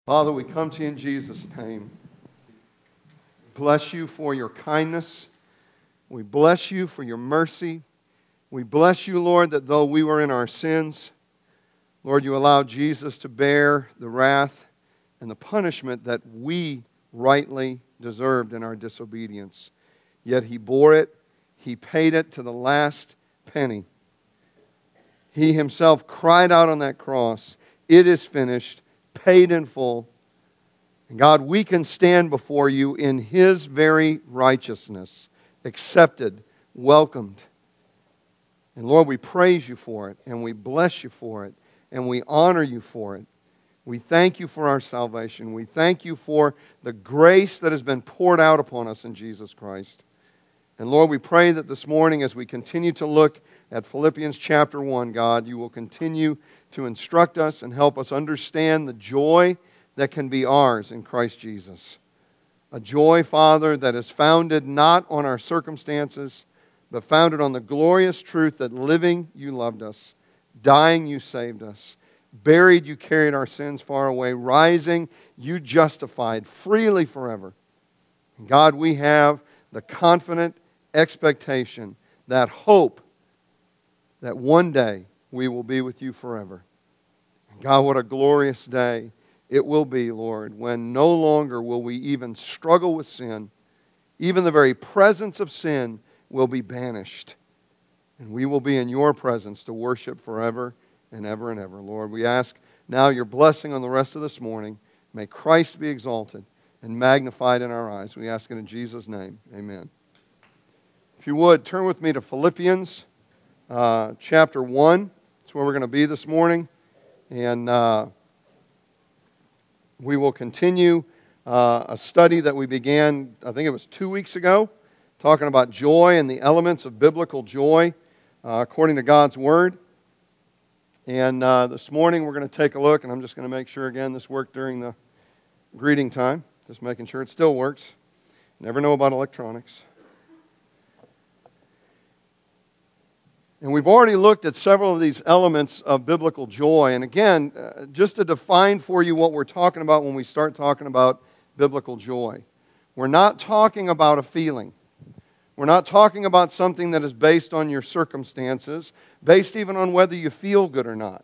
Father, we come to you in Jesus' name. Bless you for your kindness. We bless you for your mercy. We bless you, Lord, that though we were in our sins, Lord, you allowed Jesus to bear the wrath and the punishment that we rightly deserved in our disobedience. Yet he bore it. He paid it to the last penny. He himself cried out on that cross, "It is finished," paid in full. And God, we can stand before you in his very righteousness, accepted, welcomed. And Lord, we praise you for it, and we bless you for it, and we honor you for it. We thank you for our salvation. We thank you for the grace that has been poured out upon us in Jesus Christ. And Lord, we pray that this morning as we continue to look at Philippians chapter 1, God, you will continue to instruct us and help us understand the joy that can be ours in Christ Jesus. A joy, Father, that is founded not on our circumstances, but founded on the glorious truth that living, you loved us, dying, you saved us, buried, you carried our sins far away, rising, you justified freely forever. And God, we have the confident expectation, that hope, that one day we will be with you forever. And God, what a glorious day it will be, Lord, when no longer will we even struggle with sin. Even the very presence of sin will be banished. And we will be in your presence to worship forever and ever and ever. Lord, we ask now your blessing on the rest of this morning. May Christ be exalted and magnified in our eyes. We ask it in Jesus' name. Amen. If you would, turn with me to Philippians chapter 1. That's where we're going to be this morning. And we will continue a study that we began, I think it was 2 weeks ago, talking about joy and the elements of biblical joy according to God's Word. And this morning we're going to take a look, and I'm just going to make sure again this worked during the greeting time, just making sure it still works. Never know about electronics. And we've already looked at several of these elements of biblical joy. And again, just to define for you what we're talking about when we start talking about biblical joy. We're not talking about a feeling. We're not talking about something that is based on your circumstances, based even on whether you feel good or not.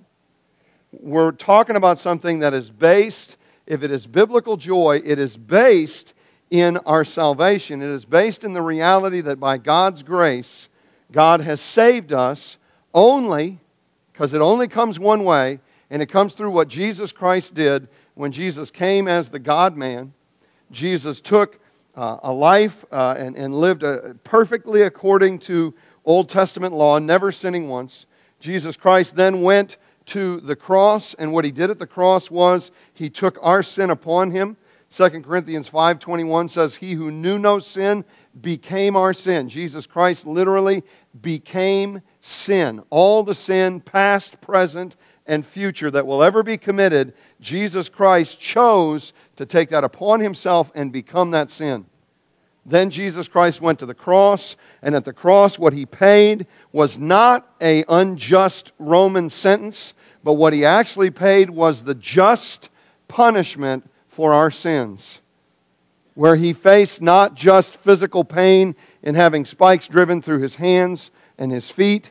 We're talking about something that is based, if it is biblical joy, it is based in our salvation. It is based in the reality that by God's grace, God has saved us only, because it only comes one way, and it comes through what Jesus Christ did when Jesus came as the God-man. Jesus took a life and lived perfectly according to Old Testament law, never sinning once. Jesus Christ then went to the cross, and what he did at the cross was he took our sin upon him. 2 Corinthians 5:21 says, "He who knew no sin became our sin." Jesus Christ literally became sin. All the sin, past, present, and future that will ever be committed, Jesus Christ chose to take that upon himself and become that sin. Then Jesus Christ went to the cross, and at the cross what he paid was not an unjust Roman sentence, but what he actually paid was the just punishment for our sins, where he faced not just physical pain in having spikes driven through his hands and his feet,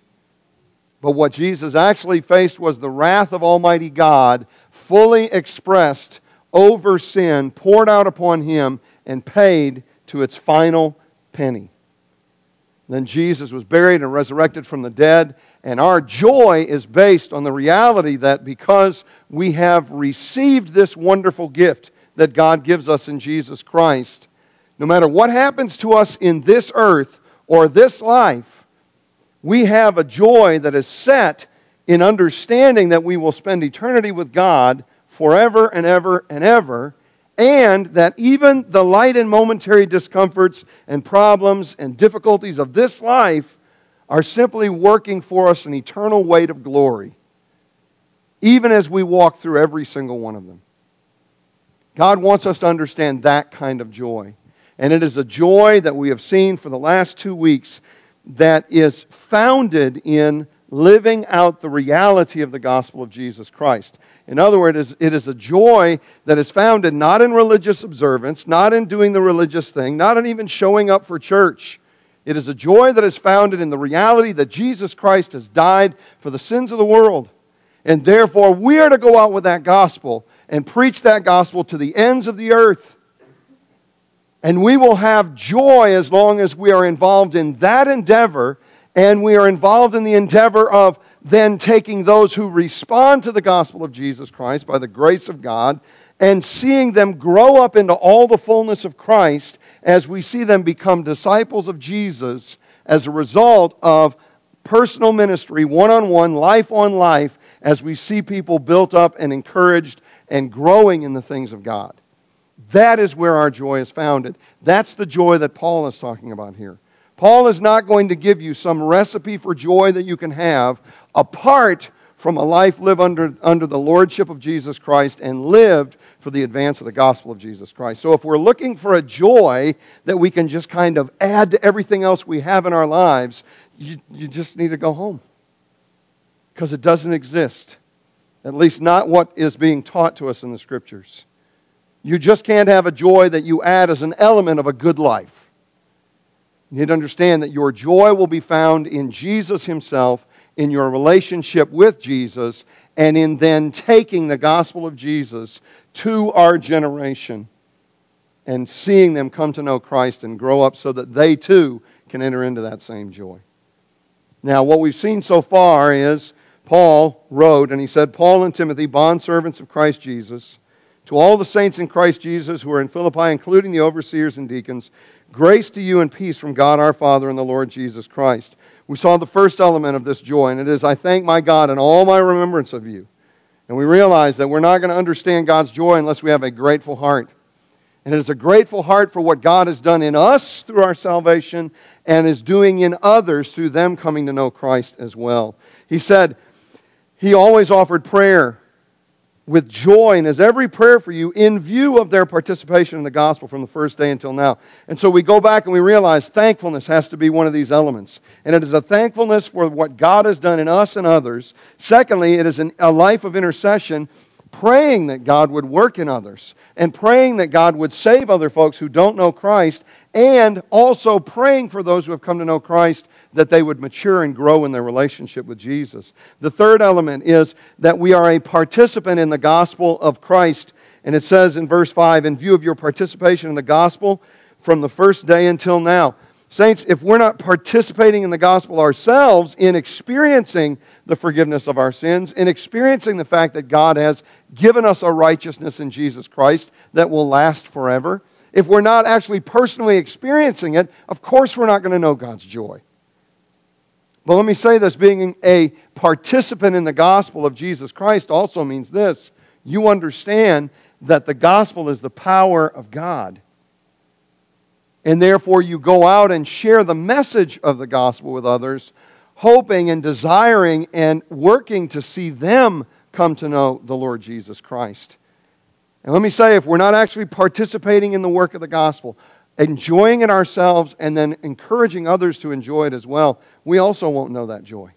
but what Jesus actually faced was the wrath of Almighty God, fully expressed over sin, poured out upon him, and paid to its final penny. Then Jesus was buried and resurrected from the dead, and our joy is based on the reality that because we have received this wonderful gift that God gives us in Jesus Christ, no matter what happens to us in this earth or this life, we have a joy that is set in understanding that we will spend eternity with God forever and ever and ever, and that even the light and momentary discomforts and problems and difficulties of this life are simply working for us an eternal weight of glory, even as we walk through every single one of them. God wants us to understand that kind of joy. And it is a joy that we have seen for the last 2 weeks that is founded in living out the reality of the gospel of Jesus Christ. In other words, it is a joy that is founded not in religious observance, not in doing the religious thing, not in even showing up for church. It is a joy that is founded in the reality that Jesus Christ has died for the sins of the world. And therefore, we are to go out with that gospel and preach that gospel to the ends of the earth. And we will have joy as long as we are involved in that endeavor, and we are involved in the endeavor of then taking those who respond to the gospel of Jesus Christ by the grace of God and seeing them grow up into all the fullness of Christ as we see them become disciples of Jesus as a result of personal ministry, one-on-one, life on life, as we see people built up and encouraged and growing in the things of God. That is where our joy is founded. That's the joy that Paul is talking about here. Paul is not going to give you some recipe for joy that you can have apart from a life lived under the lordship of Jesus Christ and lived for the advance of the gospel of Jesus Christ. So if we're looking for a joy that we can just kind of add to everything else we have in our lives, you just need to go home. Because it doesn't exist. At least not what is being taught to us in the Scriptures. You just can't have a joy that you add as an element of a good life. You need to understand that your joy will be found in Jesus Himself, in your relationship with Jesus, and in then taking the gospel of Jesus to our generation and seeing them come to know Christ and grow up so that they too can enter into that same joy. Now, what we've seen so far is Paul wrote, and he said, Paul and Timothy, bondservants of Christ Jesus, to all the saints in Christ Jesus who are in Philippi, including the overseers and deacons, grace to you and peace from God our Father and the Lord Jesus Christ. We saw the first element of this joy, and it is, I thank my God in all my remembrance of you. And we realize that we're not going to understand God's joy unless we have a grateful heart. And it is a grateful heart for what God has done in us through our salvation and is doing in others through them coming to know Christ as well. He said he always offered prayer with joy in his every prayer for you in view of their participation in the gospel from the first day until now. And so we go back and we realize thankfulness has to be one of these elements. And it is a thankfulness for what God has done in us and others. Secondly, it is a life of intercession, praying that God would work in others and praying that God would save other folks who don't know Christ, and also praying for those who have come to know Christ that they would mature and grow in their relationship with Jesus. The third element is that we are a participant in the gospel of Christ. And it says in verse 5, in view of your participation in the gospel from the first day until now. Saints, if we're not participating in the gospel ourselves, in experiencing the forgiveness of our sins, in experiencing the fact that God has given us a righteousness in Jesus Christ that will last forever, if we're not actually personally experiencing it, of course we're not going to know God's joy. But let me say this, being a participant in the gospel of Jesus Christ also means this. You understand that the gospel is the power of God. And therefore you go out and share the message of the gospel with others, hoping and desiring and working to see them come to know the Lord Jesus Christ. And let me say, if we're not actually participating in the work of the gospel, enjoying it ourselves and then encouraging others to enjoy it as well, we also won't know that joy.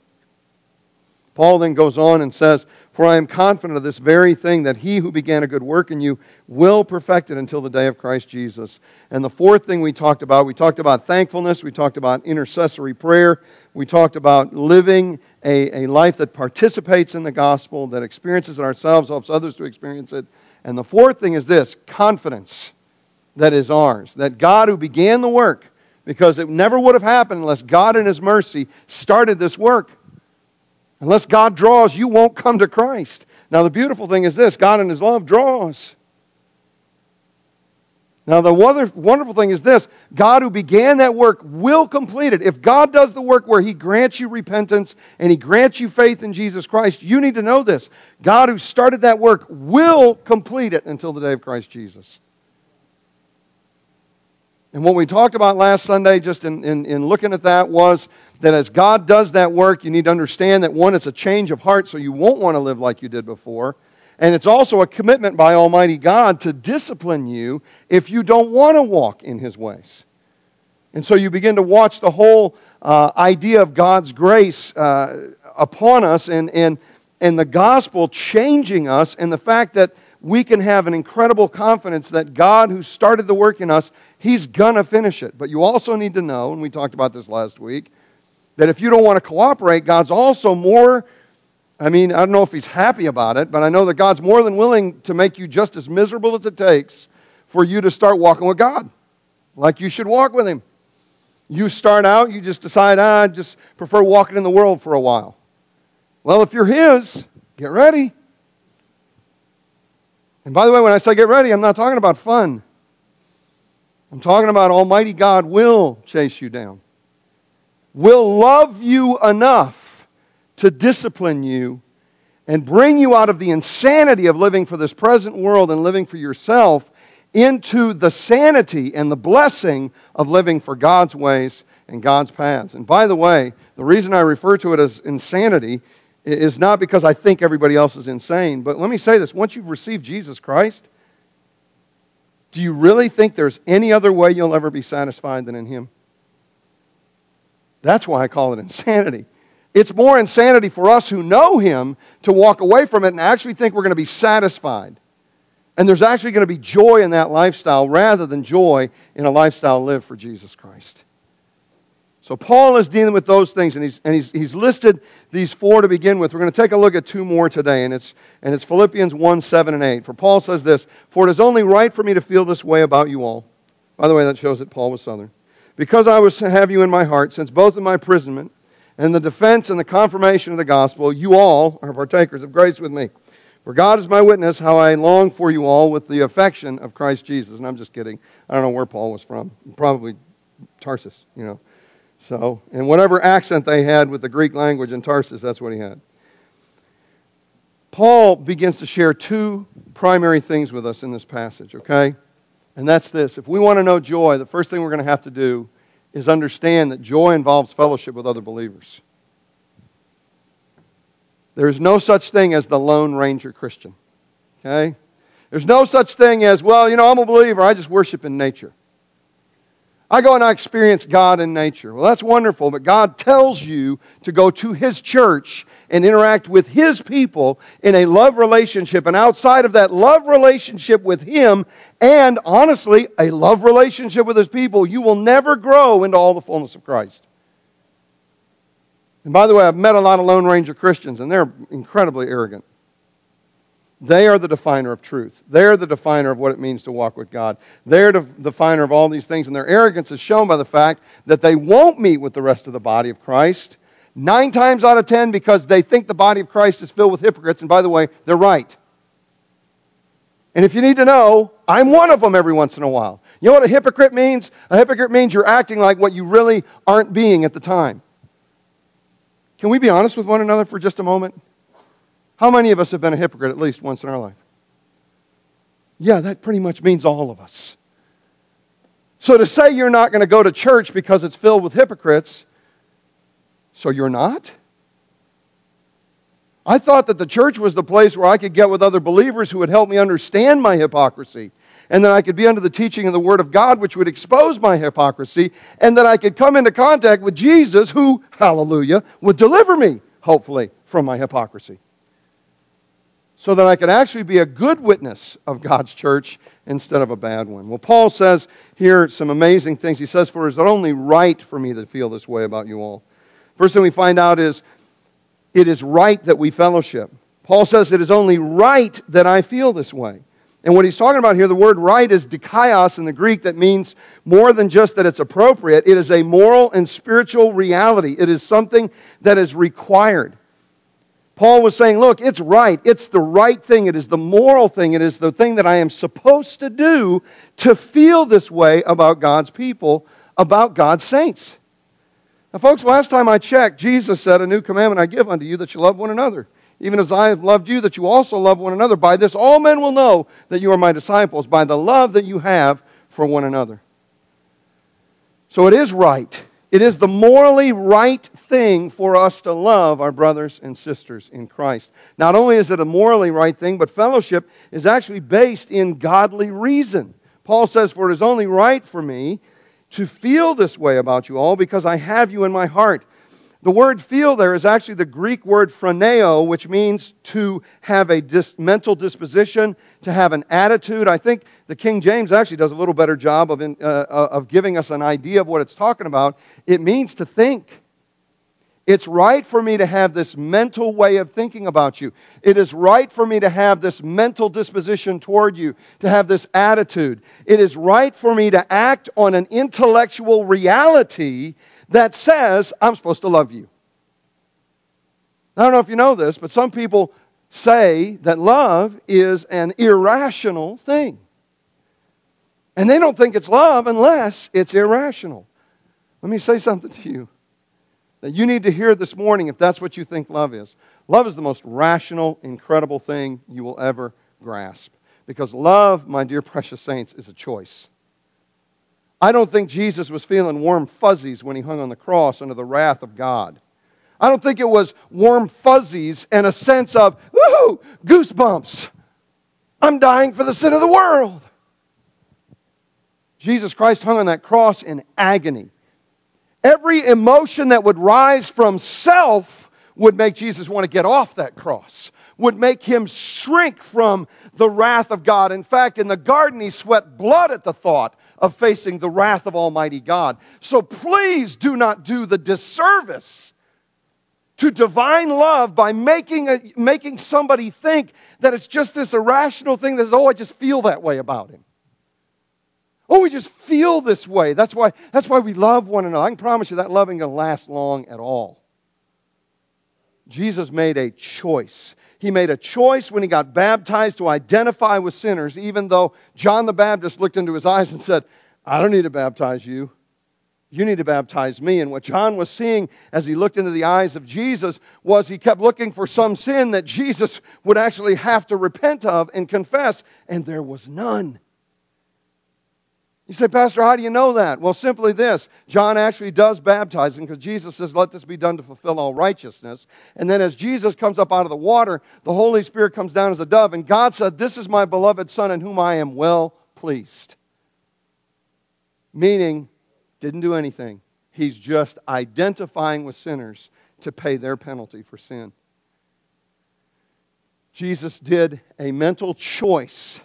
Paul then goes on and says, for I am confident of this very thing, that he who began a good work in you will perfect it until the day of Christ Jesus. And the fourth thing we talked about thankfulness, we talked about intercessory prayer, we talked about living a life that participates in the gospel, that experiences it ourselves, helps others to experience it. And the fourth thing is this, confidence that is ours. That God who began the work, because it never would have happened unless God in His mercy started this work. Unless God draws, you won't come to Christ. Now the beautiful thing is this, God in His love draws. Now the wonderful thing is this, God who began that work will complete it. If God does the work where He grants you repentance and He grants you faith in Jesus Christ, you need to know this. God who started that work will complete it until the day of Christ Jesus. And what we talked about last Sunday, just in looking at that, was that as God does that work, you need to understand that, one, it's a change of heart, so you won't want to live like you did before. And it's also a commitment by Almighty God to discipline you if you don't want to walk in His ways. And so you begin to watch the whole idea of God's grace upon us, and and the gospel changing us, and the fact that we can have an incredible confidence that God who started the work in us, He's going to finish it. But you also need to know, and we talked about this last week, that if you don't want to cooperate, God's also more, I don't know if He's happy about it, but I know that God's more than willing to make you just as miserable as it takes for you to start walking with God, like you should walk with Him. You start out, you just decide, I just prefer walking in the world for a while. Well, if you're His, get ready. And by the way, when I say get ready, I'm not talking about fun. I'm talking about Almighty God will chase you down, will love you enough to discipline you and bring you out of the insanity of living for this present world and living for yourself into the sanity and the blessing of living for God's ways and God's paths. And by the way, the reason I refer to it as insanity is not because I think everybody else is insane, but let me say this. Once you've received Jesus Christ, do you really think there's any other way you'll ever be satisfied than in Him? That's why I call it insanity. It's more insanity for us who know Him to walk away from it and actually think we're going to be satisfied. And there's actually going to be joy in that lifestyle rather than joy in a lifestyle lived for Jesus Christ. So Paul is dealing with those things, and he's listed these 4 to begin with. We're going to take a look at 2 more today, and it's Philippians 1, 7, and 8. For Paul says this, "For it is only right for me to feel this way about you all." By the way, that shows that Paul was Southern. "Because I was to have you in my heart, since both in my imprisonment and the defense and the confirmation of the gospel, you all are partakers of grace with me. For God is my witness how I long for you all with the affection of Christ Jesus." And I'm just kidding. I don't know where Paul was from. Probably Tarsus, So, and whatever accent they had with the Greek language in Tarsus, that's what he had. Paul begins to share 2 primary things with us in this passage, okay? And that's this. If we want to know joy, the first thing we're going to have to do is understand that joy involves fellowship with other believers. There's no such thing as the Lone Ranger Christian, okay? There's no such thing as, I'm a believer, I just worship in nature. I go and I experience God in nature. Well, that's wonderful, but God tells you to go to His church and interact with His people in a love relationship. And outside of that love relationship with Him, and honestly, a love relationship with His people, you will never grow into all the fullness of Christ. And by the way, I've met a lot of Lone Ranger Christians, and they're incredibly arrogant. They are the definer of truth. They're the definer of what it means to walk with God. They're the definer of all these things. And their arrogance is shown by the fact that they won't meet with the rest of the body of Christ 9 times out of 10 because they think the body of Christ is filled with hypocrites. And by the way, they're right. And if you need to know, I'm one of them every once in a while. You know what a hypocrite means? A hypocrite means you're acting like what you really aren't being at the time. Can we be honest with one another for just a moment? How many of us have been a hypocrite at least once in our life? Yeah, that pretty much means all of us. So to say you're not going to go to church because it's filled with hypocrites, so you're not? I thought that the church was the place where I could get with other believers who would help me understand my hypocrisy, and that I could be under the teaching of the Word of God, which would expose my hypocrisy, and that I could come into contact with Jesus, who, hallelujah, would deliver me, hopefully, from my hypocrisy. So that I could actually be a good witness of God's church instead of a bad one. Well, Paul says here some amazing things. He says, "For it is only right for me to feel this way about you all." First thing we find out is, it is right that we fellowship. Paul says, it is only right that I feel this way. And what he's talking about here, the word right is dikaios in the Greek, that means more than just that it's appropriate. It is a moral and spiritual reality. It is something that is required. Paul was saying, look, it's right. It's the right thing. It is the moral thing. It is the thing that I am supposed to do to feel this way about God's people, about God's saints. Now, folks, last time I checked, Jesus said, "A new commandment I give unto you, that you love one another. Even as I have loved you, that you also love one another. By this all men will know that you are my disciples, by the love that you have for one another." So it is right. It is the morally right thing for us to love our brothers and sisters in Christ. Not only is it a morally right thing, but fellowship is actually based in godly reason. Paul says, "For it is only right for me to feel this way about you all because I have you in my heart." The word feel there is actually the Greek word phroneo, which means to have a mental disposition, to have an attitude. I think the King James actually does a little better job of giving us an idea of what it's talking about. It means to think. It's right for me to have this mental way of thinking about you. It is right for me to have this mental disposition toward you, to have this attitude. It is right for me to act on an intellectual reality that says, I'm supposed to love you. I don't know if you know this, but some people say that love is an irrational thing. And they don't think it's love unless it's irrational. Let me say something to you that you need to hear this morning if that's what you think love is. Love is the most rational, incredible thing you will ever grasp. Because love, my dear precious saints, is a choice. I don't think Jesus was feeling warm fuzzies when He hung on the cross under the wrath of God. I don't think it was warm fuzzies and a sense of, woohoo, goosebumps. I'm dying for the sin of the world. Jesus Christ hung on that cross in agony. Every emotion that would rise from self would make Jesus want to get off that cross, would make Him shrink from the wrath of God. In fact, in the garden, He sweat blood at the thought of facing the wrath of Almighty God. So please do not do the disservice to divine love by making somebody think that it's just this irrational thing that is, I just feel that way about Him. We just feel this way. That's why we love one another. I can promise you that love ain't going to last long at all. Jesus made a choice. He made a choice when He got baptized to identify with sinners, even though John the Baptist looked into His eyes and said, I don't need to baptize you. You need to baptize me. And what John was seeing as he looked into the eyes of Jesus was he kept looking for some sin that Jesus would actually have to repent of and confess, and there was none. You say, Pastor, how do you know that? Well, simply this. John actually does baptizing because Jesus says, let this be done to fulfill all righteousness. And then as Jesus comes up out of the water, the Holy Spirit comes down as a dove. And God said, this is my beloved Son in whom I am well pleased. Meaning, didn't do anything. He's just identifying with sinners to pay their penalty for sin. Jesus did a mental choice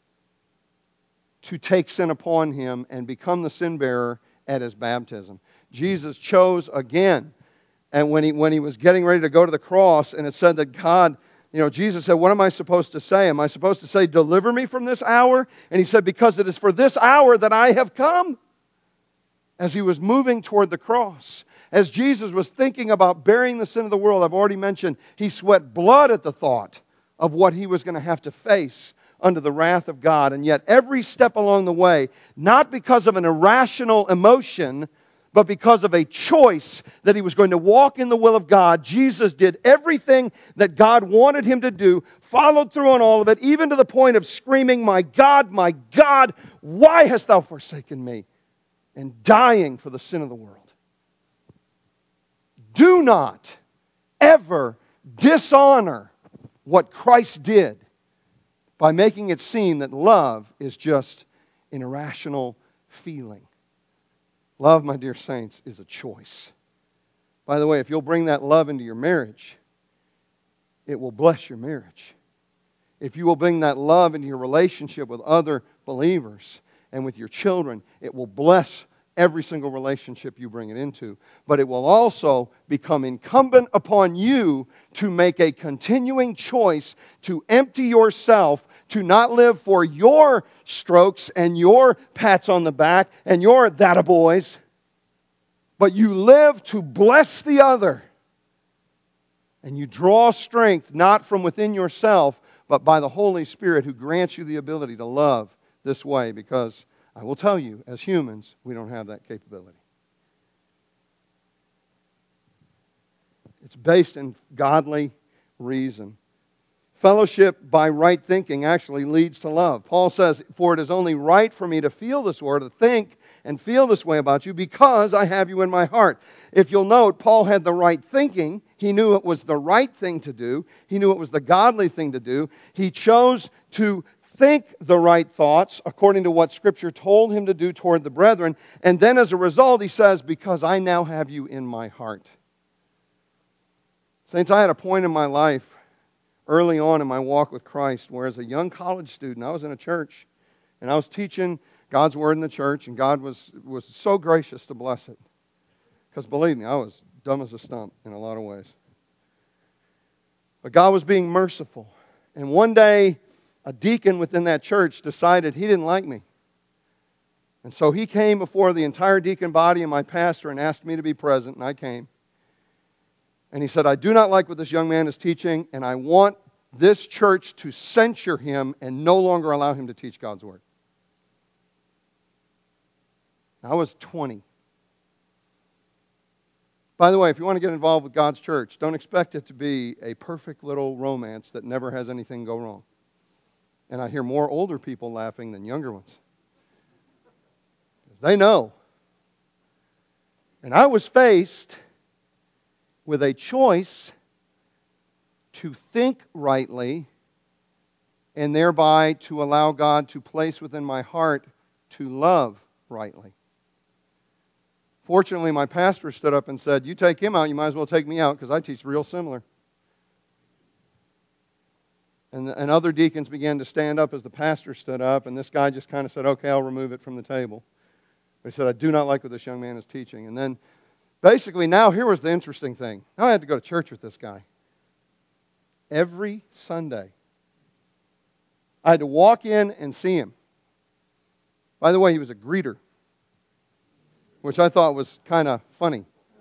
to take sin upon Him and become the sin bearer at His baptism. Jesus chose again. And when he was getting ready to go to the cross, and it said that God, Jesus said, what am I supposed to say? Am I supposed to say, deliver me from this hour? And He said, because it is for this hour that I have come. As He was moving toward the cross, as Jesus was thinking about bearing the sin of the world, I've already mentioned, He sweat blood at the thought of what He was going to have to face under the wrath of God. And yet every step along the way, not because of an irrational emotion, but because of a choice that He was going to walk in the will of God, Jesus did everything that God wanted Him to do, followed through on all of it, even to the point of screaming, my God, why hast Thou forsaken me? And dying for the sin of the world. Do not ever dishonor what Christ did by making it seem that love is just an irrational feeling. Love, my dear saints, is a choice. By the way, if you'll bring that love into your marriage, it will bless your marriage. If you will bring that love into your relationship with other believers and with your children, it will bless every single relationship you bring it into. But it will also become incumbent upon you to make a continuing choice to empty yourself, to not live for your strokes and your pats on the back and your that-a-boys, but you live to bless the other. And you draw strength not from within yourself, but by the Holy Spirit who grants you the ability to love this way, because I will tell you, as humans, we don't have that capability. It's based in godly reason. Fellowship by right thinking actually leads to love. Paul says, for it is only right for me to feel this way, to think and feel this way about you, because I have you in my heart. If you'll note, Paul had the right thinking. He knew it was the right thing to do. He knew it was the godly thing to do. He chose to think the right thoughts according to what Scripture told him to do toward the brethren. And then as a result, he says, because I now have you in my heart. Saints, I had a point in my life early on in my walk with Christ where as a young college student, I was in a church and I was teaching God's Word in the church, and God was so gracious to bless it. Because believe me, I was dumb as a stump in a lot of ways. But God was being merciful. And one day, a deacon within that church decided he didn't like me. And so he came before the entire deacon body and my pastor and asked me to be present, and I came. And he said, I do not like what this young man is teaching, and I want this church to censure him and no longer allow him to teach God's Word. I was 20. By the way, if you want to get involved with God's church, don't expect it to be a perfect little romance that never has anything go wrong. And I hear more older people laughing than younger ones. They know. And I was faced with a choice to think rightly and thereby to allow God to place within my heart to love rightly. Fortunately, my pastor stood up and said, you take him out, you might as well take me out because I teach real similar. And other deacons began to stand up as the pastor stood up, and this guy just kind of said, okay, I'll remove it from the table. But he said, I do not like what this young man is teaching. And then basically now here was the interesting thing. Now I had to go to church with this guy. Every Sunday. I had to walk in and see him. By the way, he was a greeter, which I thought was kind of funny.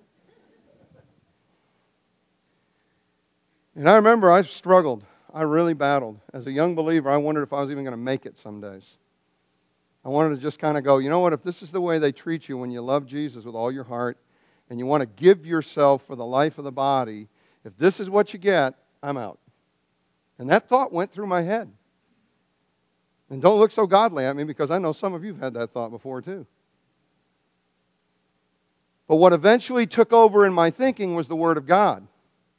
And I remember I struggled. I really battled. As a young believer, I wondered if I was even going to make it some days. I wanted to just kind of go, you know what, if this is the way they treat you when you love Jesus with all your heart and you want to give yourself for the life of the body, if this is what you get, I'm out. And that thought went through my head. And don't look so godly at me because I know some of you have had that thought before too. But what eventually took over in my thinking was the Word of God.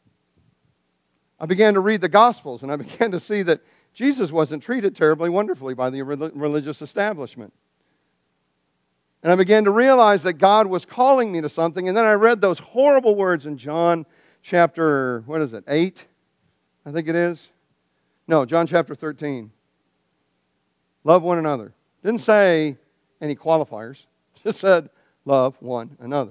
I began to read the Gospels, and I began to see that Jesus wasn't treated terribly wonderfully by the religious establishment. And I began to realize that God was calling me to something, and then I read those horrible words in John chapter, 8? I think it is. No, John chapter 13. Love one another. Didn't say any qualifiers. Just said, love one another.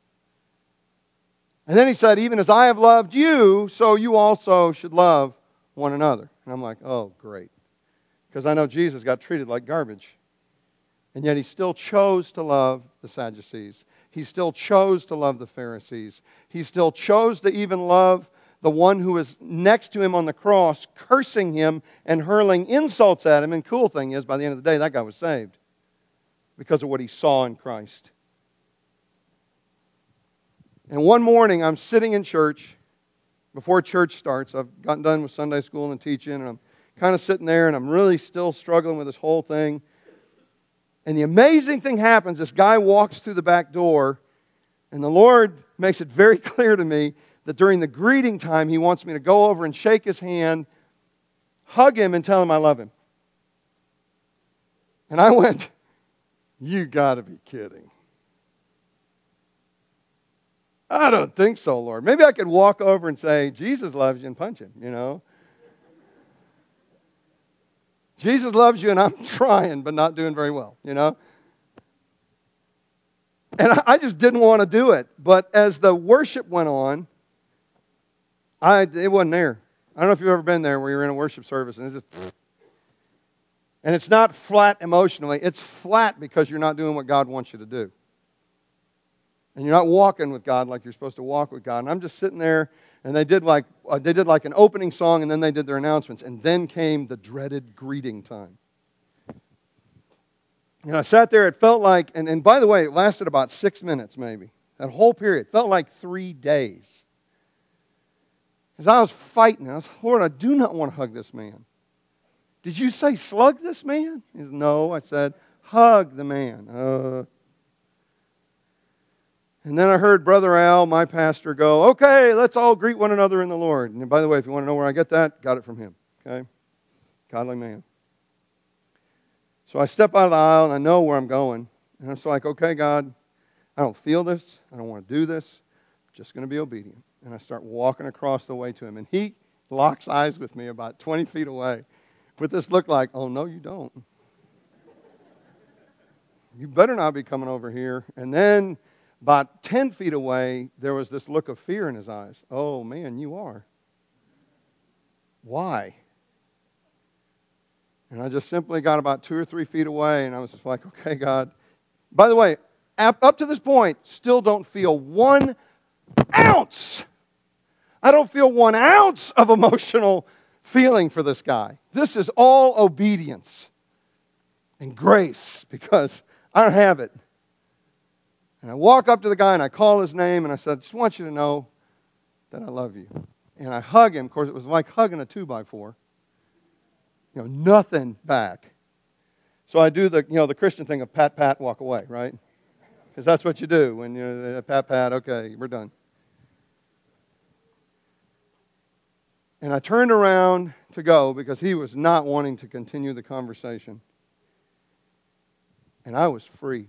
And then he said, even as I have loved you, so you also should love one another. And I'm like, oh, great. Because I know Jesus got treated like garbage. And yet he still chose to love the Sadducees. He still chose to love the Pharisees. He still chose to even love the one who was next to him on the cross, cursing him and hurling insults at him. And cool thing is, by the end of the day, that guy was saved because of what he saw in Christ. And one morning, I'm sitting in church before church starts. I've gotten done with Sunday school and teaching, and I'm kind of sitting there, and I'm really still struggling with this whole thing. And the amazing thing happens. This guy walks through the back door, and the Lord makes it very clear to me that during the greeting time, He wants me to go over and shake his hand, hug him, and tell him I love him. And I went, you got to be kidding. I don't think so, Lord. Maybe I could walk over and say, Jesus loves you, and punch him, you know. Jesus loves you, and I'm trying, but not doing very well, you know. And I just didn't want to do it. But as the worship went on, it wasn't there. I don't know if you've ever been there where you're in a worship service, and it's just... And it's not flat emotionally. It's flat because you're not doing what God wants you to do. And you're not walking with God like you're supposed to walk with God. And I'm just sitting there, and they did like an opening song, and then they did their announcements. And then came the dreaded greeting time. And I sat there, it felt like, and by the way, it lasted about 6 minutes maybe. That whole period felt like 3 days. Because I was fighting. I was, Lord, I do not want to hug this man. Did you say slug this man? He said, no, I said hug the man. And then I heard Brother Al, my pastor, go, okay, let's all greet one another in the Lord. And by the way, if you want to know where I get that, got it from him. Okay? Godly man. So I step out of the aisle and I know where I'm going. And I'm like, okay, God, I don't feel this. I don't want to do this. Just going to be obedient. And I start walking across the way to him. And he locks eyes with me about 20 feet away with this look like, oh, no, you don't. You better not be coming over here. And then about 10 feet away, there was this look of fear in his eyes. Oh, man, you are. Why? And I just simply got about 2 or 3 feet away, and I was just like, okay, God. By the way, up to this point, still don't feel 1 ounce. I don't feel 1 ounce of emotional feeling for this guy. This is all obedience and grace because I don't have it. And I walk up to the guy and I call his name and I said, I just want you to know that I love you. And I hug him. Of course, it was like hugging a 2x4. Nothing back. So I do the Christian thing of pat, pat, walk away, right? Because that's what you do when you're pat, pat, okay, we're done. And I turned around to go because he was not wanting to continue the conversation. And I was free.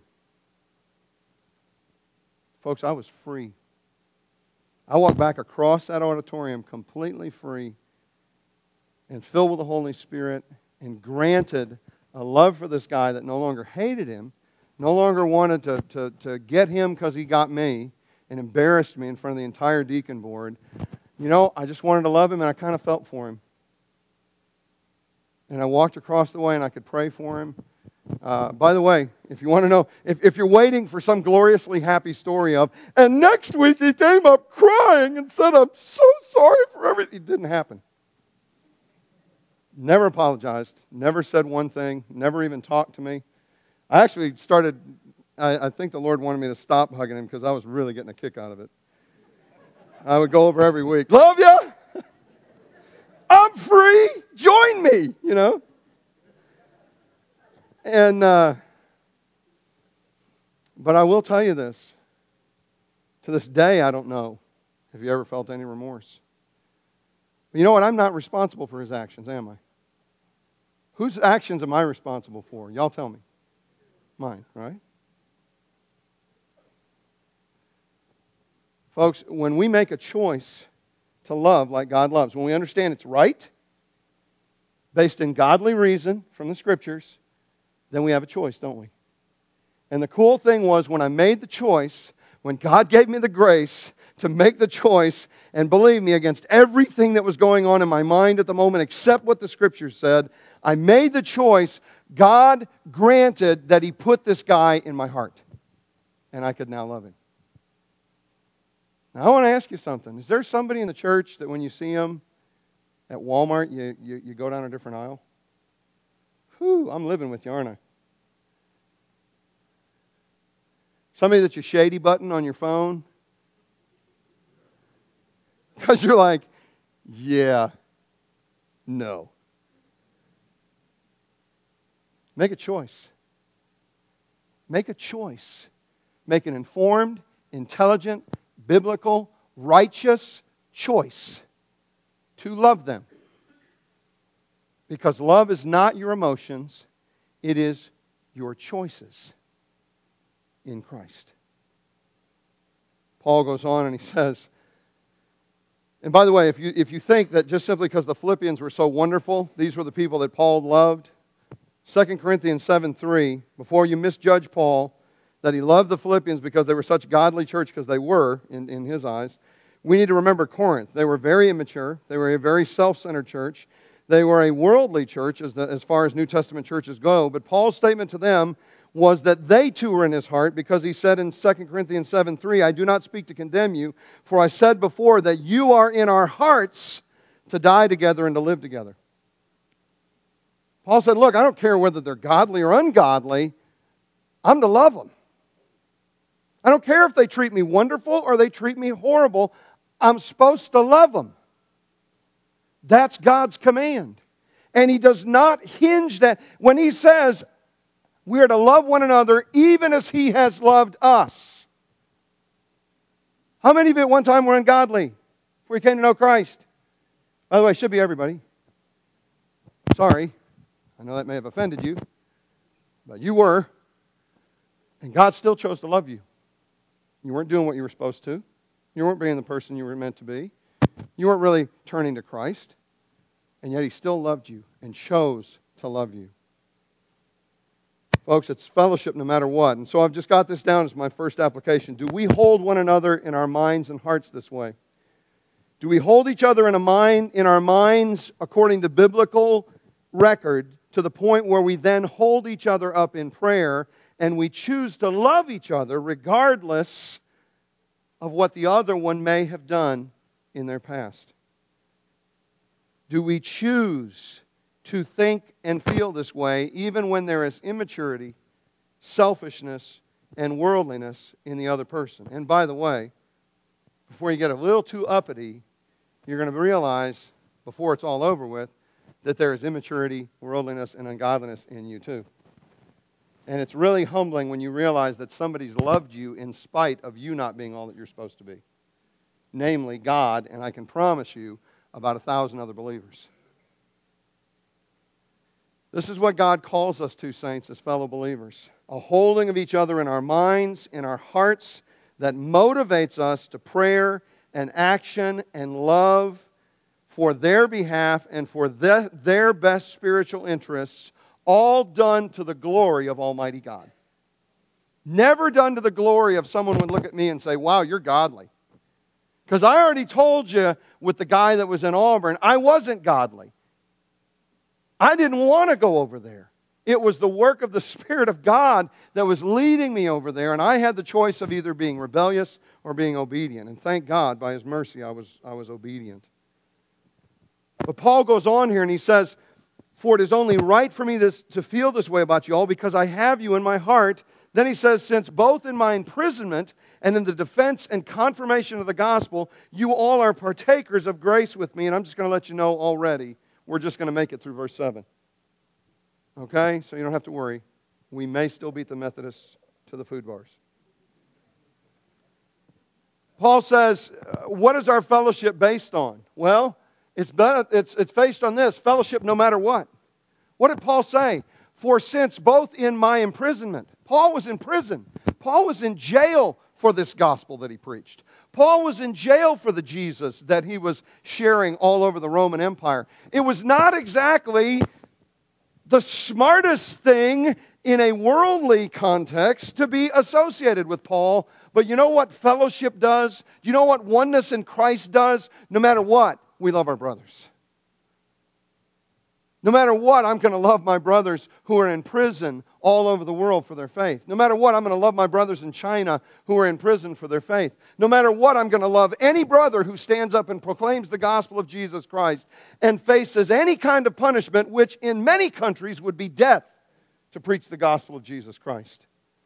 Folks, I was free. I walked back across that auditorium completely free and filled with the Holy Spirit and granted a love for this guy that no longer hated him, no longer wanted to get him because he got me and embarrassed me in front of the entire deacon board. I just wanted to love him and I kind of felt for him. And I walked across the way and I could pray for him. By the way, if you want to know, if you're waiting for some gloriously happy story of, and next week he came up crying and said, I'm so sorry for everything. It didn't happen. Never apologized. Never said one thing. Never even talked to me. I actually started, I think the Lord wanted me to stop hugging him because I was really getting a kick out of it. I would go over every week. Love ya! I'm free! Join me! And, but I will tell you this. To this day, I don't know if you ever felt any remorse. But you know what? I'm not responsible for his actions, am I? Whose actions am I responsible for? Y'all tell me. Mine, right? Folks, when we make a choice to love like God loves, when we understand it's right, based in godly reason from the Scriptures, then we have a choice, don't we? And the cool thing was when I made the choice, when God gave me the grace to make the choice, and believe me, against everything that was going on in my mind at the moment except what the Scriptures said, I made the choice. God granted that He put this guy in my heart. And I could now love him. Now I want to ask you something. Is there somebody in the church that when you see them at Walmart, you go down a different aisle? Whew, I'm living with you, aren't I? Somebody that's your shady button on your phone? Because you're like, yeah, no. Make a choice. Make a choice. Make an informed, intelligent, biblical, righteous choice to love them. Because love is not your emotions, it is your choices in Christ. Paul goes on and he says, and by the way, if you think that just simply because the Philippians were so wonderful, these were the people that Paul loved, 2 Corinthians 7:3, before you misjudge Paul, that he loved the Philippians because they were such godly church, because they were, in his eyes, we need to remember Corinth. They were very immature. They were a very self-centered church. They were a worldly church as far as New Testament churches go. But Paul's statement to them was that they too were in his heart, because he said in 2 Corinthians 7:3, I do not speak to condemn you, for I said before that you are in our hearts to die together and to live together. Paul said, look, I don't care whether they're godly or ungodly. I'm to love them. I don't care if they treat me wonderful or they treat me horrible. I'm supposed to love them. That's God's command. And He does not hinge that. When He says we are to love one another even as He has loved us. How many of you at one time were ungodly before you came to know Christ? By the way, it should be everybody. Sorry. I know that may have offended you. But you were. And God still chose to love you. You weren't doing what you were supposed to. You weren't being the person you were meant to be. You weren't really turning to Christ. And yet He still loved you and chose to love you. Folks, it's fellowship no matter what. And so I've just got this down as my first application. Do we hold one another in our minds and hearts this way? Do we hold each other in our minds according to biblical record to the point where we then hold each other up in prayer and we choose to love each other regardless of what the other one may have done in their past? Do we choose to think and feel this way even when there is immaturity, selfishness, and worldliness in the other person? And by the way, before you get a little too uppity, you're going to realize, before it's all over with, that there is immaturity, worldliness, and ungodliness in you too. And it's really humbling when you realize that somebody's loved you in spite of you not being all that you're supposed to be. Namely, God, and I can promise you, about 1,000 other believers. This is what God calls us to, saints, as fellow believers. A holding of each other in our minds, in our hearts, that motivates us to prayer and action and love for their behalf and for their best spiritual interests, all done to the glory of Almighty God. Never done to the glory of someone would look at me and say, wow, you're godly. Because I already told you with the guy that was in Auburn, I wasn't godly. I didn't want to go over there. It was the work of the Spirit of God that was leading me over there, and I had the choice of either being rebellious or being obedient. And thank God, by His mercy, I was obedient. But Paul goes on here and he says, for it is only right for me to feel this way about you all because I have you in my heart. Then he says, since both in my imprisonment and in the defense and confirmation of the gospel, you all are partakers of grace with me. And I'm just going to let you know already, we're just going to make it through verse 7. Okay? So you don't have to worry. We may still beat the Methodists to the food bars. Paul says, what is our fellowship based on? Well, it's based on this, fellowship no matter what. What did Paul say? For since both in my imprisonment, Paul was in prison. Paul was in jail for this gospel that he preached. Paul was in jail for the Jesus that he was sharing all over the Roman Empire. It was not exactly the smartest thing in a worldly context to be associated with Paul. But you know what fellowship does? Do you know what oneness in Christ does? No matter what, we love our brothers. No matter what, I'm going to love my brothers who are in prison all over the world for their faith. No matter what, I'm going to love my brothers in China who are in prison for their faith. No matter what, I'm going to love any brother who stands up and proclaims the gospel of Jesus Christ and faces any kind of punishment, which in many countries would be death, to preach the gospel of Jesus Christ.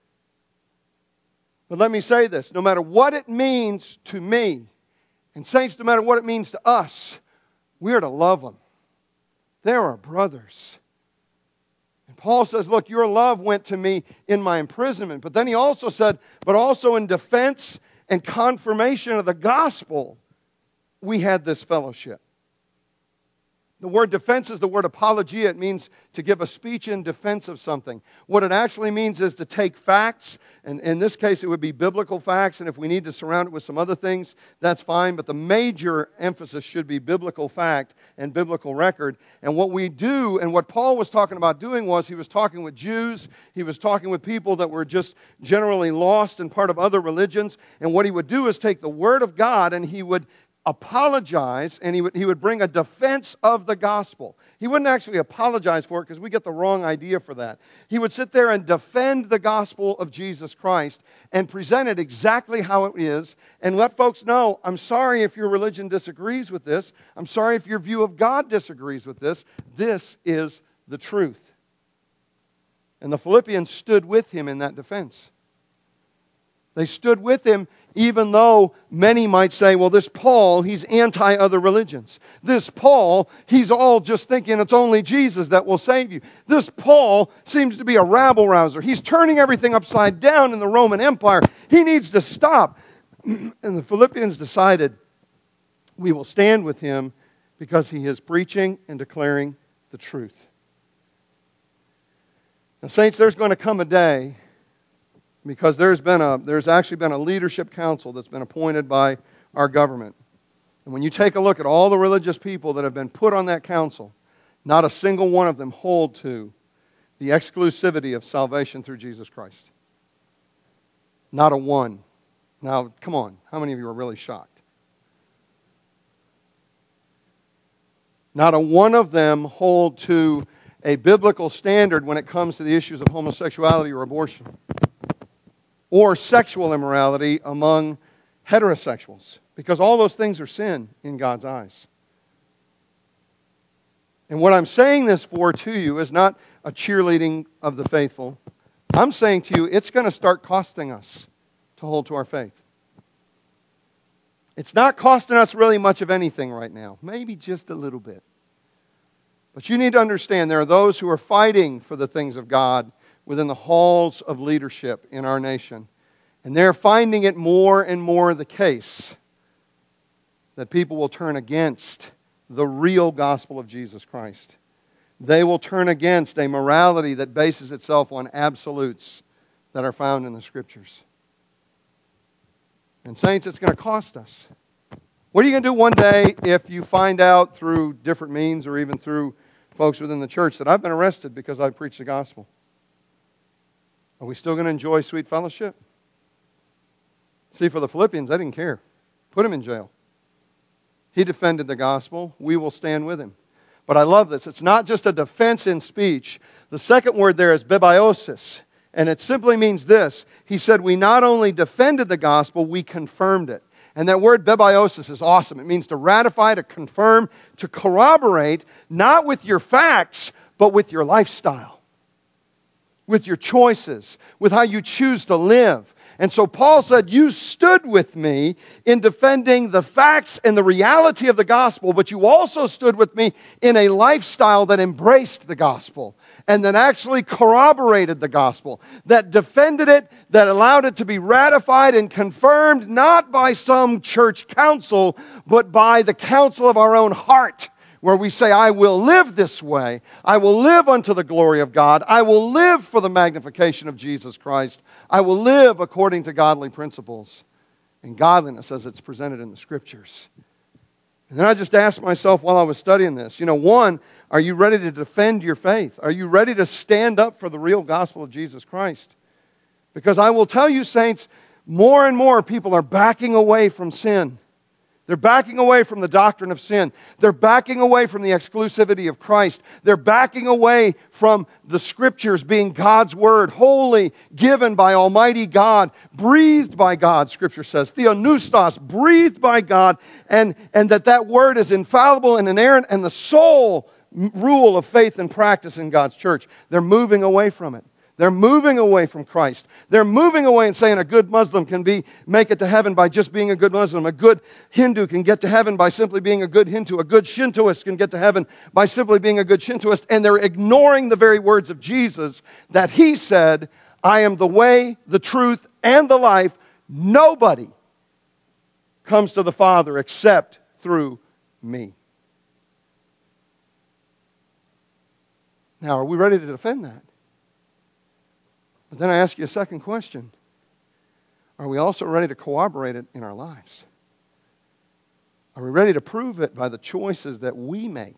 But let me say this, no matter what it means to me, and saints, no matter what it means to us, we are to love them. They're our brothers. And Paul says, look, your love went to me in my imprisonment. But then he also said, but also in defense and confirmation of the gospel, we had this fellowship. The word defense is the word apologia. It means to give a speech in defense of something. What it actually means is to take facts, and in this case it would be biblical facts, and if we need to surround it with some other things, that's fine, but the major emphasis should be biblical fact and biblical record. And what we do, and what Paul was talking about doing was, he was talking with Jews, he was talking with people that were just generally lost and part of other religions, and what he would do is take the Word of God and he would apologize, and he would bring a defense of the gospel. He wouldn't actually apologize for it because we get the wrong idea for that. He would sit there and defend the gospel of Jesus Christ and present it exactly how it is and let folks know, I'm sorry if your religion disagrees with this. I'm sorry if your view of God disagrees with this. This is the truth. And the Philippians stood with him in that defense. They stood with him even though many might say, well, this Paul, he's anti-other religions. This Paul, he's all just thinking it's only Jesus that will save you. This Paul seems to be a rabble-rouser. He's turning everything upside down in the Roman Empire. He needs to stop. And the Philippians decided, we will stand with him because he is preaching and declaring the truth. Now, saints, there's going to come a day, because there's actually been a leadership council that's been appointed by our government. And when you take a look at all the religious people that have been put on that council, not a single one of them hold to the exclusivity of salvation through Jesus Christ. Not a one. Now, come on, how many of you are really shocked? Not a one of them hold to a biblical standard when it comes to the issues of homosexuality or abortion, or sexual immorality among heterosexuals, because all those things are sin in God's eyes. And what I'm saying this for to you is not a cheerleading of the faithful. I'm saying to you, it's going to start costing us to hold to our faith. It's not costing us really much of anything right now. Maybe just a little bit. But you need to understand there are those who are fighting for the things of God within the halls of leadership in our nation. And they're finding it more and more the case that people will turn against the real gospel of Jesus Christ. They will turn against a morality that bases itself on absolutes that are found in the Scriptures. And saints, it's going to cost us. What are you going to do one day if you find out through different means or even through folks within the church that I've been arrested because I preached the gospel? Are we still going to enjoy sweet fellowship? See, for the Philippians, they didn't care. Put him in jail. He defended the gospel. We will stand with him. But I love this. It's not just a defense in speech. The second word there is bibiosis. And it simply means this. He said, we not only defended the gospel, we confirmed it. And that word bibiosis is awesome. It means to ratify, to confirm, to corroborate, not with your facts, but with your lifestyle, with your choices, with how you choose to live. And so Paul said, you stood with me in defending the facts and the reality of the gospel, but you also stood with me in a lifestyle that embraced the gospel and that actually corroborated the gospel, that defended it, that allowed it to be ratified and confirmed not by some church council, but by the council of our own heart, where we say, I will live this way. I will live unto the glory of God. I will live for the magnification of Jesus Christ. I will live according to godly principles and godliness as it's presented in the Scriptures. And then I just asked myself while I was studying this, one, are you ready to defend your faith? Are you ready to stand up for the real gospel of Jesus Christ? Because I will tell you, saints, more and more people are backing away from sin. They're backing away from the doctrine of sin. They're backing away from the exclusivity of Christ. They're backing away from the Scriptures being God's Word, holy, given by Almighty God, breathed by God, Scripture says. Theopneustos, breathed by God, and that Word is infallible and inerrant, and the sole rule of faith and practice in God's church. They're moving away from it. They're moving away from Christ. They're moving away and saying a good Muslim can make it to heaven by just being a good Muslim. A good Hindu can get to heaven by simply being a good Hindu. A good Shintoist can get to heaven by simply being a good Shintoist. And they're ignoring the very words of Jesus that He said, I am the way, the truth, and the life. Nobody comes to the Father except through me. Now, are we ready to defend that? But then I ask you a second question. Are we also ready to corroborate it in our lives? Are we ready to prove it by the choices that we make?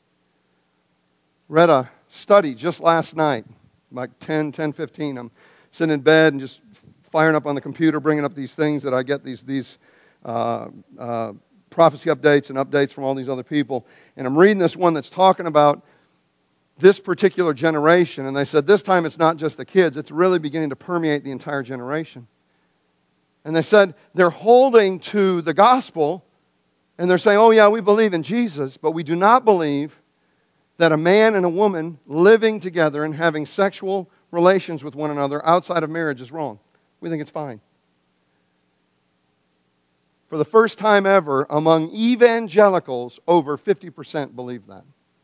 Read a study just last night, like 10:15. I'm sitting in bed and just firing up on the computer, bringing up these things that I get, these prophecy updates and updates from all these other people. And I'm reading this one that's talking about this particular generation, and they said this time it's not just the kids, it's really beginning to permeate the entire generation. And they said they're holding to the gospel, and they're saying, oh yeah, we believe in Jesus, but we do not believe that a man and a woman living together and having sexual relations with one another outside of marriage is wrong. We think it's fine. For the first time ever, among evangelicals, over 50% believe that.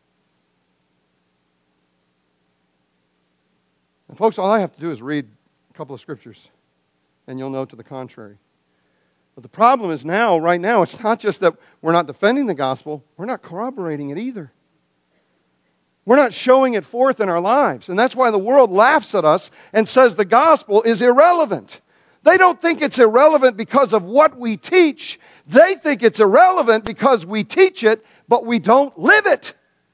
And folks, all I have to do is read a couple of scriptures, and you'll know to the contrary. But the problem is right now, it's not just that we're not defending the gospel, we're not corroborating it either. We're not showing it forth in our lives. And that's why the world laughs at us and says the gospel is irrelevant. They don't think it's irrelevant because of what we teach. They think it's irrelevant because we teach it, but we don't live it.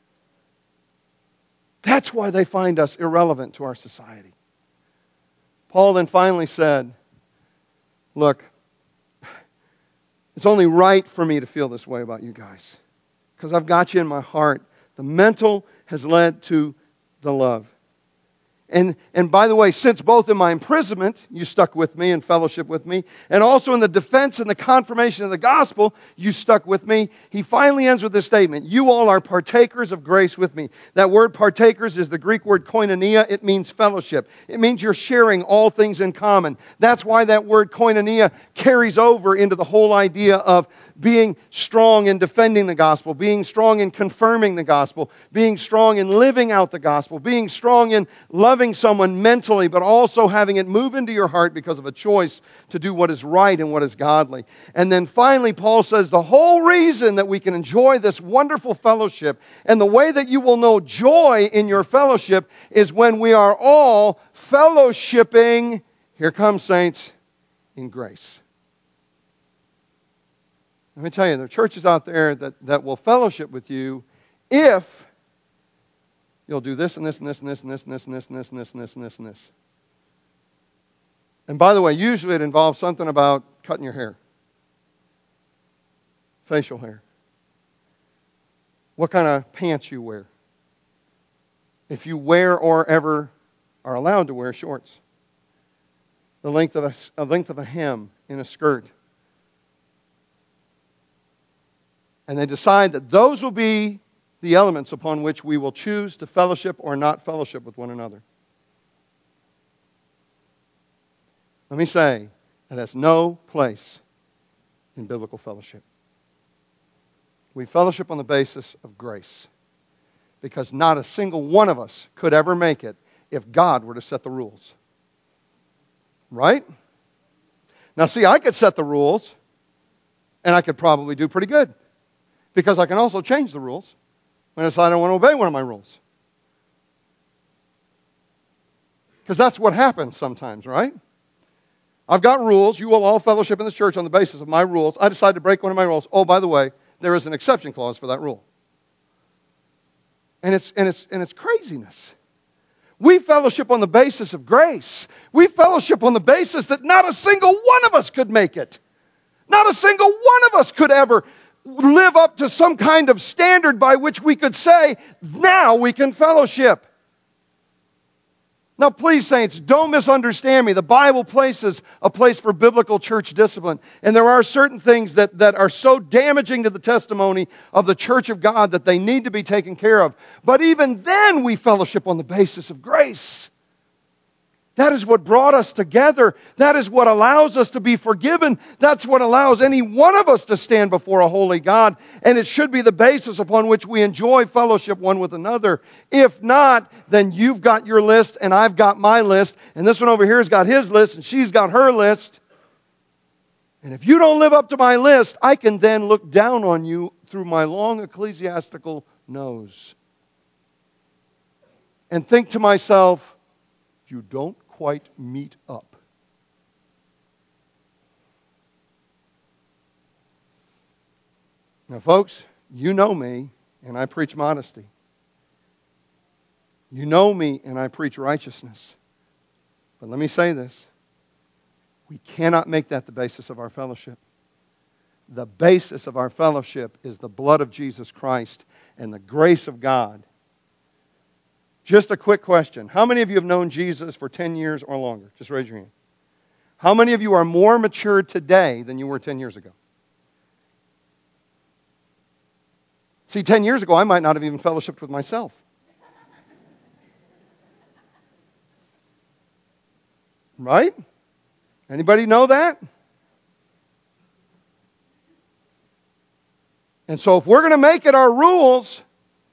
That's why they find us irrelevant to our society. Paul then finally said, look, it's only right for me to feel this way about you guys, because I've got you in my heart. The mental has led to the love. And by the way, since both in my imprisonment, you stuck with me and fellowship with me, and also in the defense and the confirmation of the gospel, you stuck with me, he finally ends with this statement: you all are partakers of grace with me. That word partakers is the Greek word koinonia. It means fellowship. It means you're sharing all things in common. That's why that word koinonia carries over into the whole idea of being strong in defending the gospel, being strong in confirming the gospel, being strong in living out the gospel, being strong in loving someone mentally, but also having it move into your heart because of a choice to do what is right and what is godly. And then finally, Paul says the whole reason that we can enjoy this wonderful fellowship and the way that you will know joy in your fellowship is when we are all fellowshipping, here comes saints, in grace. Let me tell you, there are churches out there that will fellowship with you if you'll do this and this and this and this and this and this and this and this and this and this and this and this. And by the way, usually it involves something about cutting your hair, facial hair, what kind of pants you wear, if you wear or ever are allowed to wear shorts, the length of a hem in a skirt. And they decide that those will be the elements upon which we will choose to fellowship or not fellowship with one another. Let me say, that has no place in biblical fellowship. We fellowship on the basis of grace, because not a single one of us could ever make it if God were to set the rules. Right? Now see, I could set the rules, and I could probably do pretty good. Because I can also change the rules when I decide I don't want to obey one of my rules. Because that's what happens sometimes, right? I've got rules. You will all fellowship in this church on the basis of my rules. I decide to break one of my rules. Oh, by the way, there is an exception clause for that rule. And it's craziness. We fellowship on the basis of grace. We fellowship on the basis that not a single one of us could make it. Not a single one of us could ever live up to some kind of standard by which we could say, now we can fellowship. Now please, saints, don't misunderstand me. The Bible places a place for biblical church discipline. And there are certain things that are so damaging to the testimony of the church of God that they need to be taken care of. But even then we fellowship on the basis of grace. That is what brought us together. That is what allows us to be forgiven. That's what allows any one of us to stand before a holy God. And it should be the basis upon which we enjoy fellowship one with another. If not, then you've got your list and I've got my list. And this one over here has got his list and she's got her list. And if you don't live up to my list, I can then look down on you through my long ecclesiastical nose. And think to myself, you don't quite meet up. Now, folks, you know me, and I preach modesty. You know me, and I preach righteousness. But let me say this. We cannot make that the basis of our fellowship. The basis of our fellowship is the blood of Jesus Christ and the grace of God. Just a quick question. How many of you have known Jesus for 10 years or longer? Just raise your hand. How many of you are more mature today than you were 10 years ago? See, 10 years ago, I might not have even fellowshiped with myself. Right? Anybody know that? And so if we're going to make it our rules,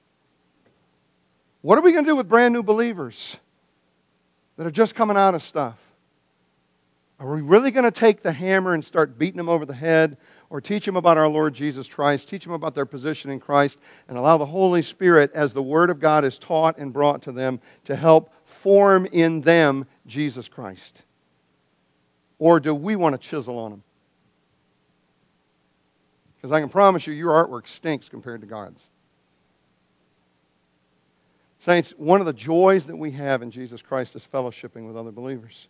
what are we going to do with brand new believers that are just coming out of stuff? Are we really going to take the hammer and start beating them over the head, or teach them about our Lord Jesus Christ, teach them about their position in Christ, and allow the Holy Spirit, as the Word of God is taught and brought to them, to help form in them Jesus Christ? Or do we want to chisel on them? Because I can promise you, your artwork stinks compared to God's. Saints, one of the joys that we have in Jesus Christ is fellowshipping with other believers.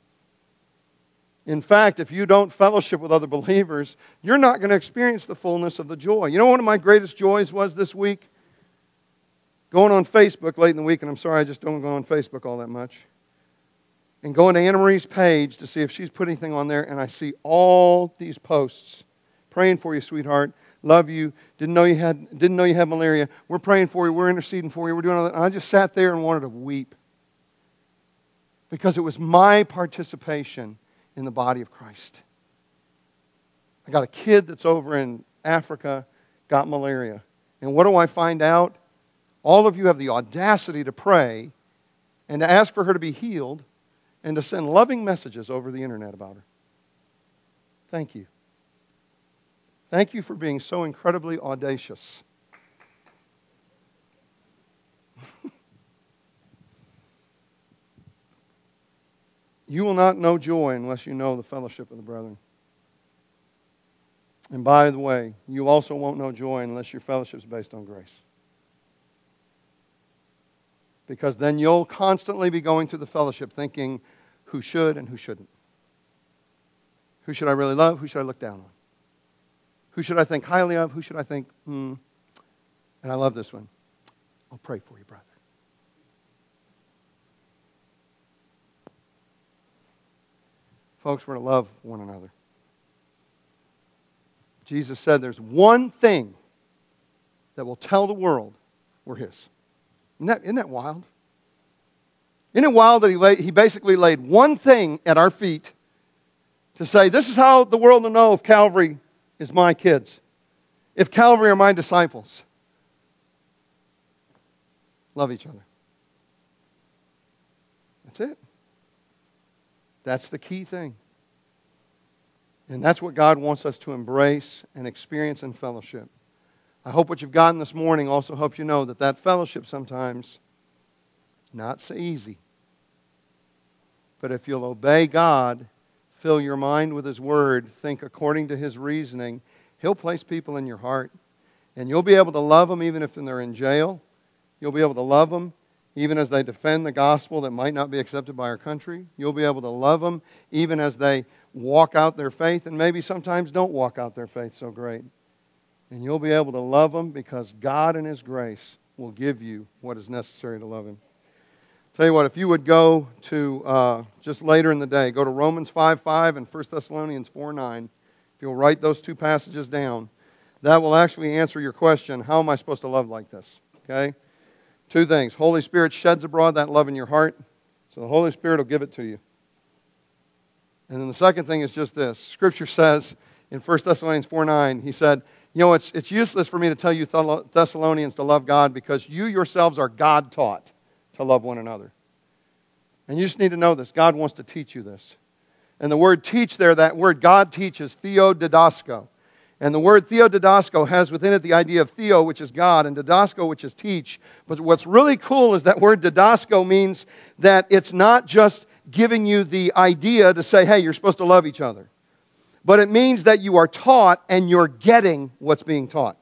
In fact, if you don't fellowship with other believers, you're not going to experience the fullness of the joy. You know what one of my greatest joys was this week? Going on Facebook late in the week, and I'm sorry I just don't go on Facebook all that much. And going to Anna Marie's page to see if she's put anything on there, and I see all these posts. Praying for you, sweetheart. Love you. Didn't know you had malaria. We're praying for you. We're interceding for you. We're doing all that. And I just sat there and wanted to weep. Because it was my participation in the body of Christ. I got a kid that's over in Africa, got malaria. And what do I find out? All of you have the audacity to pray and to ask for her to be healed and to send loving messages over the internet about her. Thank you. Thank you for being so incredibly audacious. You will not know joy unless you know the fellowship of the brethren. And by the way, you also won't know joy unless your fellowship is based on grace. Because then you'll constantly be going through the fellowship thinking who should and who shouldn't. Who should I really love? Who should I look down on? Who should I think highly of? Who should I think, And I love this one. I'll pray for you, brother. Folks, we're to love one another. Jesus said there's one thing that will tell the world we're His. Isn't that wild? Isn't it wild that He basically laid one thing at our feet to say, this is how the world will know if Calvary is my kids. If Calvary are my disciples. Love each other. That's it. That's the key thing. And that's what God wants us to embrace and experience in fellowship. I hope what you've gotten this morning also helps you know that fellowship sometimes not so easy. But if you'll obey God, fill your mind with His Word, think according to His reasoning, He'll place people in your heart. And you'll be able to love them even if they're in jail. You'll be able to love them even as they defend the gospel that might not be accepted by our country. You'll be able to love them even as they walk out their faith and maybe sometimes don't walk out their faith so great. And you'll be able to love them because God in His grace will give you what is necessary to love Him. Tell you what, if you would go to, just later in the day, go to Romans 5:5 and 1 Thessalonians 4:9. If you'll write those two passages down, that will actually answer your question, how am I supposed to love like this? Okay? Two things. Holy Spirit sheds abroad that love in your heart, so the Holy Spirit will give it to you. And then the second thing is just this. Scripture says in 1 Thessalonians 4:9, he said, it's useless for me to tell you Thessalonians to love God because you yourselves are God-taught to love one another. And you just need to know this. God wants to teach you this. And the word teach there, that word God teaches, theodidasko. And the word theodidasko has within it the idea of theo, which is God, and didasko, which is teach. But what's really cool is that word didasko means that it's not just giving you the idea to say, hey, you're supposed to love each other. But it means that you are taught and you're getting what's being taught.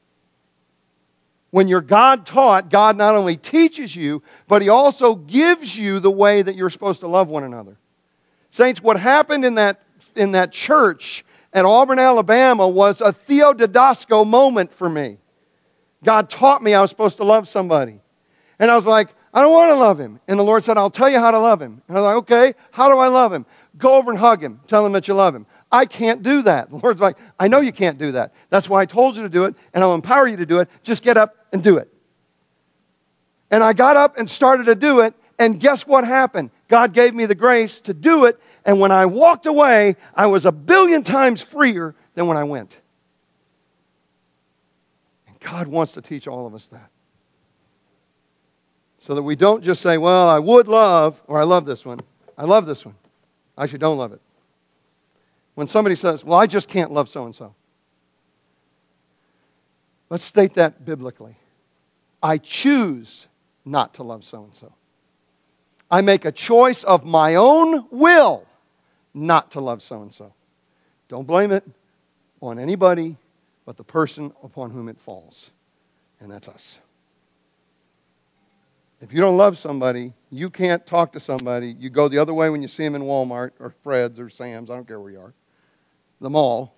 When you're God-taught, God not only teaches you, but He also gives you the way that you're supposed to love one another. Saints, what happened in that church at Auburn, Alabama was a theodidasko moment for me. God taught me I was supposed to love somebody. And I was like, I don't want to love him. And the Lord said, I'll tell you how to love him. And I was like, okay, how do I love him? Go over and hug him. Tell him that you love him. I can't do that. The Lord's like, I know you can't do that. That's why I told you to do it, and I'll empower you to do it. Just get up and do it. And I got up and started to do it, and guess what happened? God gave me the grace to do it, and when I walked away, I was 1,000,000,000 times freer than when I went. And God wants to teach all of us that. So that we don't just say, well, I would love, or I love this one. I love this one. I actually don't love it. When somebody says, well, I just can't love so-and-so. Let's state that biblically. I choose not to love so-and-so. I make a choice of my own will not to love so-and-so. Don't blame it on anybody but the person upon whom it falls. And that's us. If you don't love somebody, you can't talk to somebody. You go the other way when you see them in Walmart or Fred's or Sam's, I don't care where you are, the mall.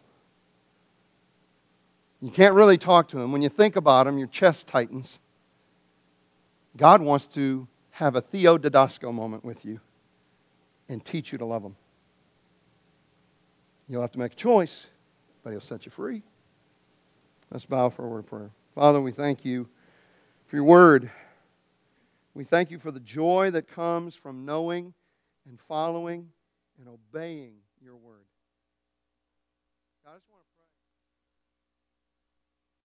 You can't really talk to them. When you think about them, your chest tightens. God wants to have a Theodidasco moment with you and teach you to love them. You'll have to make a choice, but He'll set you free. Let's bow for a word of prayer. Father, we thank You for Your Word. We thank You for the joy that comes from knowing and following and obeying Your Word.